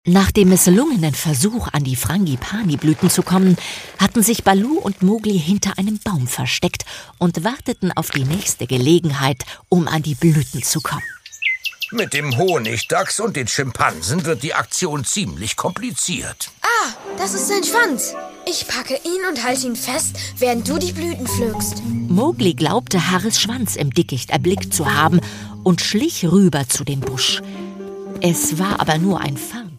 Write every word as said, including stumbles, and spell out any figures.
Nach dem misslungenen Versuch, an die Frangipani-Blüten zu kommen, hatten sich Baloo und Mowgli hinter einem Baum versteckt und warteten auf die nächste Gelegenheit, um an die Blüten zu kommen. Mit dem Honigdachs und den Schimpansen wird die Aktion ziemlich kompliziert. Ah, das ist sein Schwanz. Ich packe ihn und halte ihn fest, während du die Blüten pflückst. Mowgli glaubte, Harres Schwanz im Dickicht erblickt zu haben und schlich rüber zu dem Busch. Es war aber nur ein Fang.